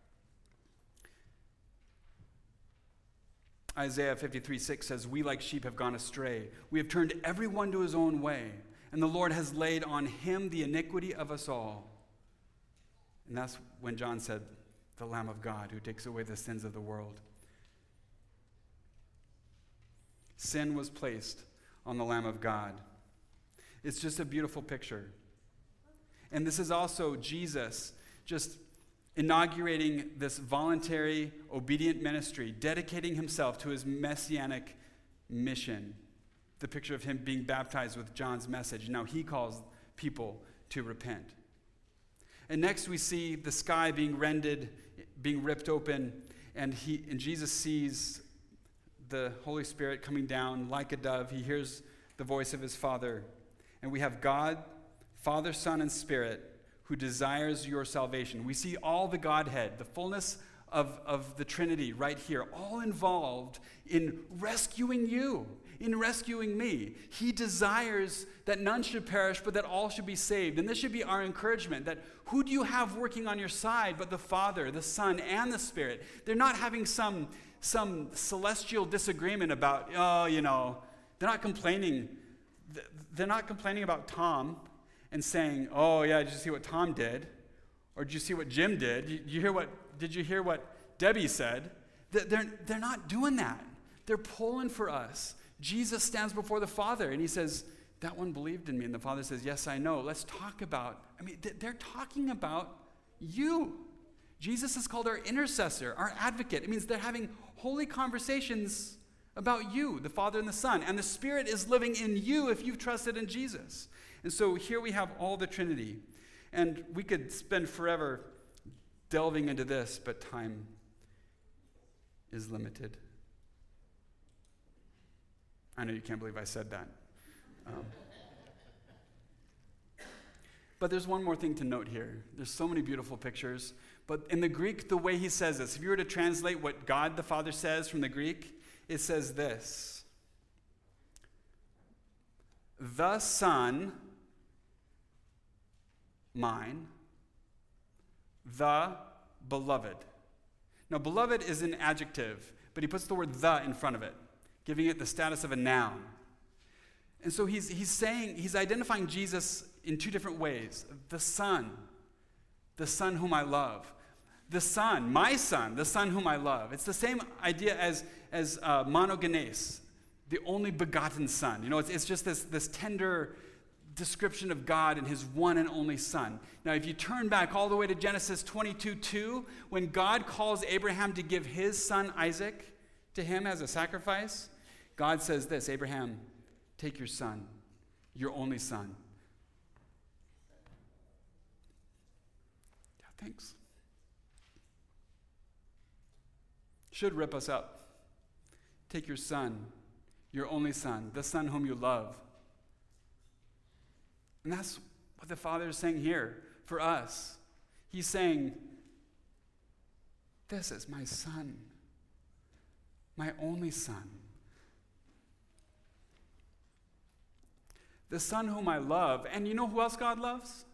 Isaiah fifty-three six says, "We like sheep have gone astray. We have turned everyone to his own way. And the Lord has laid on him the iniquity of us all." And that's when John said, the Lamb of God who takes away the sins of the world. Sin was placed on the Lamb of God. It's just a beautiful picture. And this is also Jesus just inaugurating this voluntary, obedient ministry, dedicating himself to his messianic mission. The picture of him being baptized with John's message. Now he calls people to repent. And next we see the sky being rended, being ripped open, and he and Jesus sees the Holy Spirit coming down like a dove. He hears the voice of his Father. And we have God, Father, Son, and Spirit, who desires your salvation. We see all the Godhead, the fullness of, of the Trinity right here, all involved in rescuing you, in rescuing me. He desires that none should perish, but that all should be saved. And this should be our encouragement, that who do you have working on your side but the Father, the Son, and the Spirit? They're not having some, some celestial disagreement about, oh, you know, they're not complaining. They're not complaining about Tom and saying, oh, yeah, did you see what Tom did? Or did you see what Jim did? Did you hear what, did you hear what Debbie said? They're, they're not doing that. They're pulling for us. Jesus stands before the Father and he says, that one believed in me. And the Father says, yes, I know. Let's talk about, I mean, they're talking about you. Jesus is called our intercessor, our advocate. It means they're having holy conversations about you, the Father and the Son. And the Spirit is living in you if you've trusted in Jesus. And so here we have all the Trinity. And we could spend forever delving into this, but time is limited. I know you can't believe I said that. Um, but there's one more thing to note here. There's so many beautiful pictures. But in the Greek, the way he says this, if you were to translate what God the Father says from the Greek, it says this: the Son, mine, the beloved. Now, beloved is an adjective, but he puts the word the in front of it. giving it the status of a noun. And so he's, he's saying, he's identifying Jesus in two different ways. The Son, the Son whom I love. The Son, my Son, the Son whom I love. It's the same idea as, as uh, monogenes, the only begotten Son. You know, it's, it's just this, this tender description of God and his one and only Son. Now, if you turn back all the way to Genesis twenty-two two, when God calls Abraham to give his son Isaac to him as a sacrifice, God says this, Abraham, take your son, your only son. Yeah, thanks. Should rip us up. Take your son, your only son, the son whom you love. And that's what the Father is saying here for us. He's saying, this is my son, my only son. The Son whom I love. And you know who else God loves?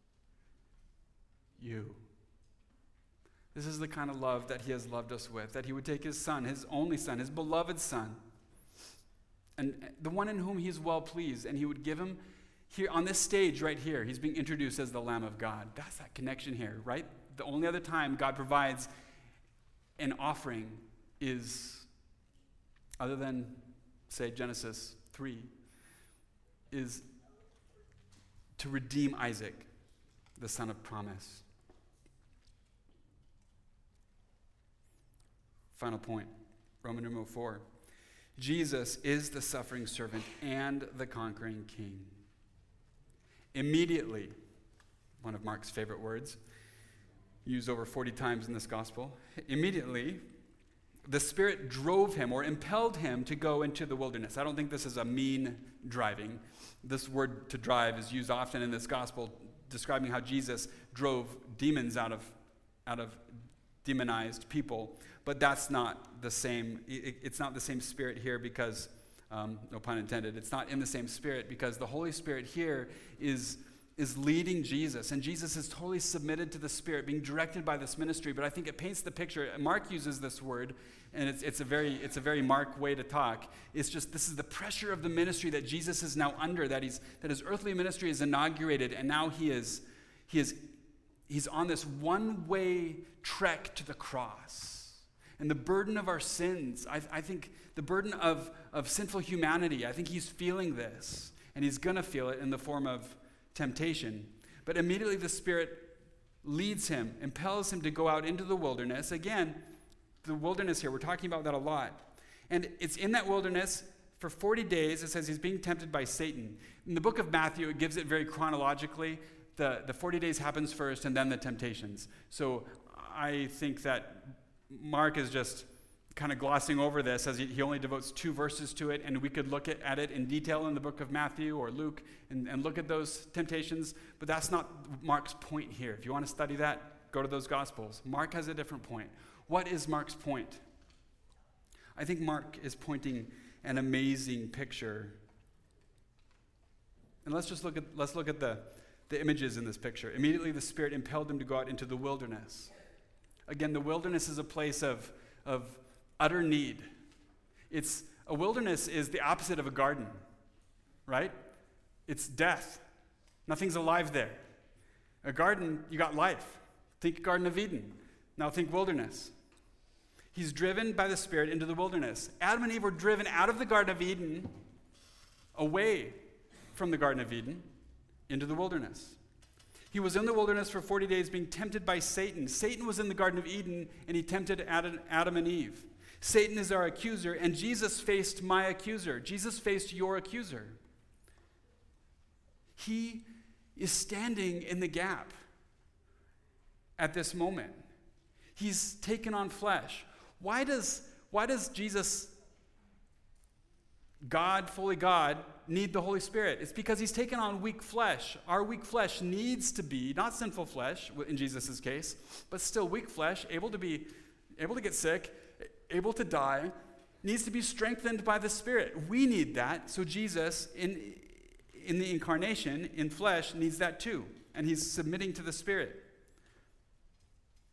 You. This is the kind of love that he has loved us with, that he would take his son, his only son, his beloved son, and the one in whom he is well pleased, and he would give him here on this stage right here. He's being introduced as the Lamb of God. That's that connection here, right? The only other time God provides an offering is, other than, say, Genesis three, is to redeem Isaac, the son of promise. Final point, Roman numeral four. Jesus is the suffering servant and the conquering king. Immediately, one of Mark's favorite words, used over forty times in this gospel, immediately, the Spirit drove him or impelled him to go into the wilderness. I don't think this is a mean driving. This word to drive is used often in this gospel, describing how Jesus drove demons out of, out of demonized people. But that's not the same. It, it's not the same Spirit here because, um, no pun intended, it's not in the same Spirit because the Holy Spirit here is is leading Jesus, and Jesus is totally submitted to the Spirit, being directed by this ministry. But I think it paints the picture. Mark uses this word, and it's, it's a very it's a very Mark way to talk. It's just this is the pressure of the ministry that Jesus is now under, that he's that his earthly ministry is inaugurated, and now he is he is he's on this one-way trek to the cross. And the burden of our sins, I, I think the burden of, of sinful humanity, I think he's feeling this, and he's going to feel it in the form of temptation. But immediately the Spirit leads him, impels him to go out into the wilderness. Again, the wilderness here, we're talking about that a lot. And it's in that wilderness for forty days. It says he's being tempted by Satan. In the book of Matthew, it gives it very chronologically. The, the forty days happens first and then the temptations. So I think that Mark is just kind of glossing over this as he, he only devotes two verses to it, and we could look at, at it in detail in the book of Matthew or Luke and, and look at those temptations, but that's not Mark's point here. If you want to study that, go to those Gospels. Mark has a different point. What is Mark's point? I think Mark is pointing an amazing picture. And let's just look at let's look at the, the images in this picture. Immediately the Spirit impelled him to go out into the wilderness. Again, the wilderness is a place of, of utter need. It's a wilderness is the opposite of a garden, right? It's death. Nothing's alive there. A garden, you got life. Think Garden of Eden. Now think wilderness. He's driven by the Spirit into the wilderness. Adam and Eve were driven out of the Garden of Eden, away from the Garden of Eden, into the wilderness. He was in the wilderness for forty days being tempted by Satan. Satan was in the Garden of Eden, and he tempted Adam and Eve. Satan is our accuser, and Jesus faced my accuser. Jesus faced your accuser. He is standing in the gap at this moment. He's taken on flesh. Why does, why does Jesus, God, fully God, need the Holy Spirit? It's because he's taken on weak flesh. Our weak flesh needs to be, not sinful flesh in Jesus' case, but still weak flesh, able to be, able to get sick, able to die, needs to be strengthened by the Spirit. We need that, so Jesus, in, in the incarnation, in flesh, needs that too, and he's submitting to the Spirit.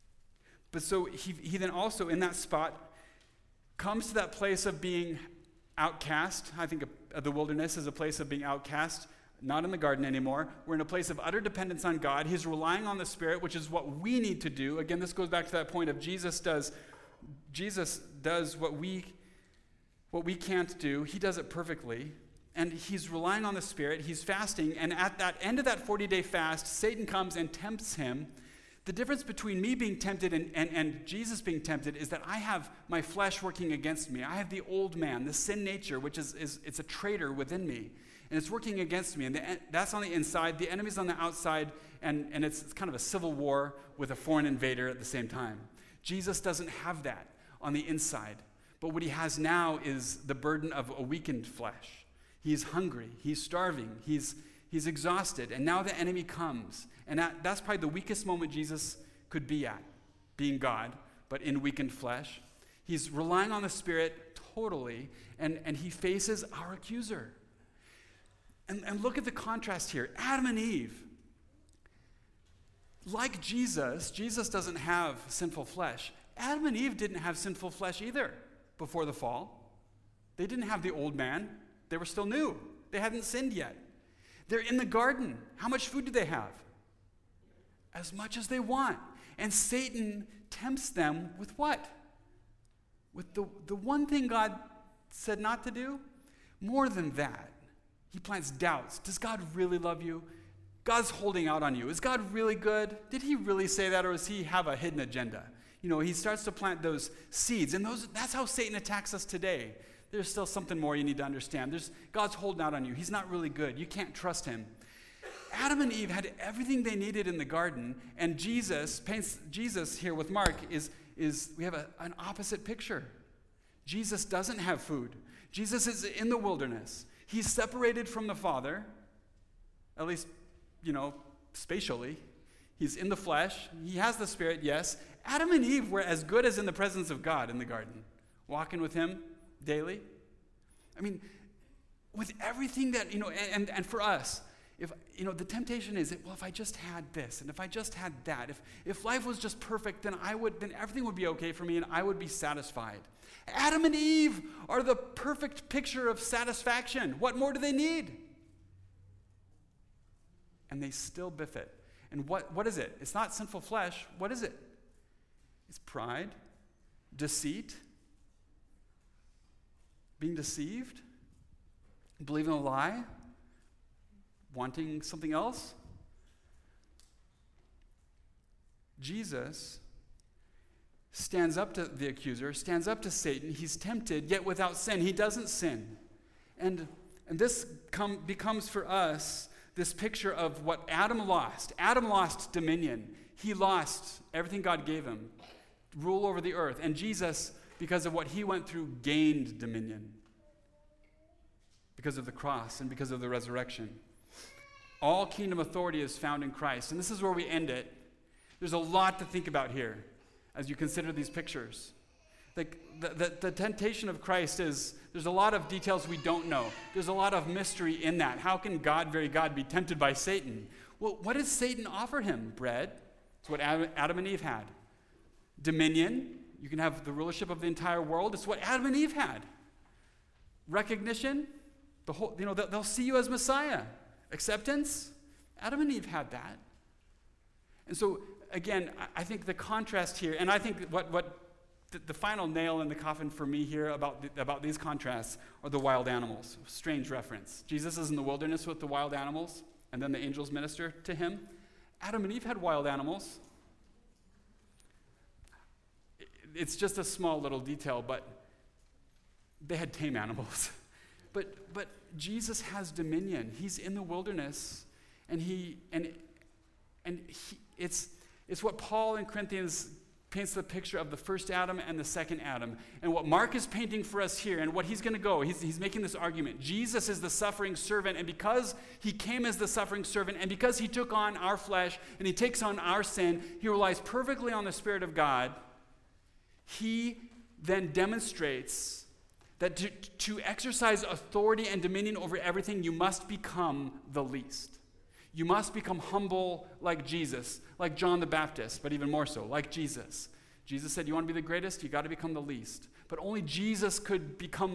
But so he, he then also, in that spot, comes to that place of being outcast. I think uh, the wilderness is a place of being outcast, not in the garden anymore. We're in a place of utter dependence on God. He's relying on the Spirit, which is what we need to do. Again, this goes back to that point of Jesus does, Jesus does what we, what we can't do. He does it perfectly. And he's relying on the Spirit. He's fasting. And at that end of that forty-day fast, Satan comes and tempts him. The difference between me being tempted and, and, and Jesus being tempted is that I have my flesh working against me. I have the old man, the sin nature, which is, is it's a traitor within me. And it's working against me. And the, that's on the inside. The enemy's on the outside. And, and it's, it's kind of a civil war with a foreign invader at the same time. Jesus doesn't have that on the inside. But what he has now is the burden of a weakened flesh. He's hungry. He's starving. He's, he's exhausted. And now the enemy comes. And that, that's probably the weakest moment Jesus could be at, being God, but in weakened flesh. He's relying on the Spirit totally, and, and he faces our accuser. And, and look at the contrast here. Adam and Eve. Like Jesus, Jesus doesn't have sinful flesh. Adam and Eve didn't have sinful flesh either before the fall. They didn't have the old man. They were still new. They hadn't sinned yet. They're in the garden. How much food do they have? As much as they want. And Satan tempts them with what? With the, the one thing God said not to do? More than that. He plants doubts. Does God really love you? God's holding out on you. Is God really good? Did he really say that, or does he have a hidden agenda? You know, he starts to plant those seeds, and those that's how Satan attacks us today. There's still something more you need to understand. There's God's holding out on you. He's not really good. You can't trust him. Adam and Eve had everything they needed in the garden, and Jesus paints Jesus here with Mark is, is we have a, an opposite picture. Jesus doesn't have food. Jesus is in the wilderness. He's separated from the Father, at least, you know, spatially. He's in the flesh. He has the Spirit, yes. Adam and Eve were as good as in the presence of God in the garden, walking with him daily. I mean, with everything that, you know, and, and for us, if, you know, the temptation is, well, if I just had this, and if I just had that, if, if life was just perfect, then I would, then everything would be okay for me, and I would be satisfied. Adam and Eve are the perfect picture of satisfaction. What more do they need? And they still biff it. And what, what is it? It's not sinful flesh. What is it? It's pride, deceit, being deceived, believing a lie, wanting something else. Jesus stands up to the accuser, stands up to Satan. He's tempted, yet without sin. He doesn't sin. And, and this come, becomes for us this picture of what Adam lost. Adam lost dominion. He lost everything God gave him, rule over the earth. And Jesus, because of what he went through, gained dominion because of the cross and because of the resurrection. All kingdom authority is found in Christ. And this is where we end it. There's a lot to think about here as you consider these pictures. Like the, the, the temptation of Christ is, there's a lot of details we don't know. There's a lot of mystery in that. How can God, very God, be tempted by Satan? Well, what did Satan offer him? Bread. It's what Adam and Eve had. Dominion. You can have the rulership of the entire world. It's what Adam and Eve had. Recognition. The whole, you know, they'll see you as Messiah. Acceptance. Adam and Eve had that. And so, again, I think the contrast here, and I think what, what the, the final nail in the coffin for me here about, the, about these contrasts are the wild animals. Strange reference. Jesus is in the wilderness with the wild animals, and then the angels minister to him. Adam and Eve had wild animals. It's just a small little detail, but they had tame animals. But but Jesus has dominion. He's in the wilderness, and he and and he, it's it's what Paul in Corinthians paints the picture of the first Adam and the second Adam. And what Mark is painting for us here, and what he's going to go, he's, he's making this argument. Jesus is the suffering servant, and because he came as the suffering servant, and because he took on our flesh, and he takes on our sin, he relies perfectly on the Spirit of God. He then demonstrates that to, to exercise authority and dominion over everything, you must become the least. You must become humble like Jesus, like John the Baptist, but even more so, like Jesus. Jesus said, you want to be the greatest? You got to become the least. But only Jesus could become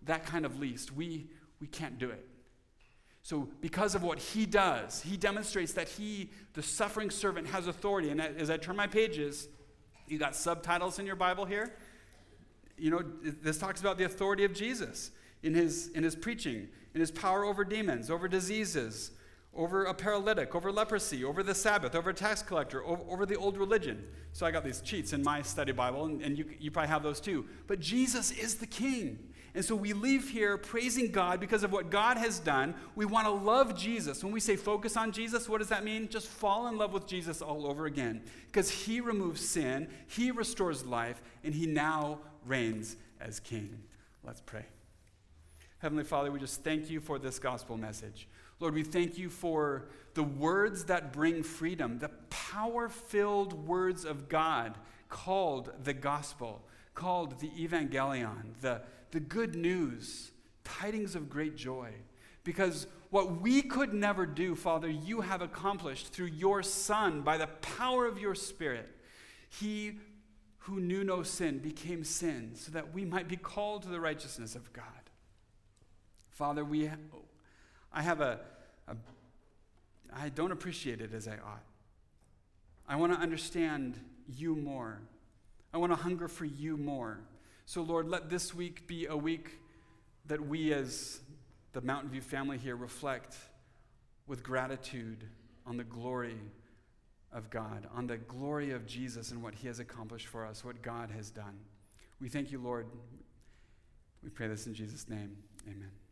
that kind of least. We, we can't do it. So because of what he does, he demonstrates that he, the suffering servant, has authority. And as I turn my pages, you got subtitles in your Bible here. You know, this talks about the authority of Jesus in his, in his preaching, in his power over demons, over diseases, over a paralytic, over leprosy, over the Sabbath, over a tax collector, over, over the old religion. So I got these cheats in my study Bible, and, and you, you probably have those too. But Jesus is the King. And so we leave here praising God because of what God has done. We want to love Jesus. When we say focus on Jesus, what does that mean? Just fall in love with Jesus all over again. Because he removes sin, he restores life, and he now reigns as King. Let's pray. Heavenly Father, we just thank you for this gospel message. Lord, we thank you for the words that bring freedom, the power-filled words of God called the gospel, called the evangelion, the The good news, tidings of great joy. Because what we could never do, Father, you have accomplished through your Son by the power of your Spirit. He who knew no sin became sin so that we might be called to the righteousness of God. Father, we, I have a, a, I don't appreciate it as I ought. I want to understand you more. I want to hunger for you more. So, Lord, let this week be a week that we as the Mountain View family here reflect with gratitude on the glory of God, on the glory of Jesus and what he has accomplished for us, what God has done. We thank you, Lord. We pray this in Jesus' name. Amen.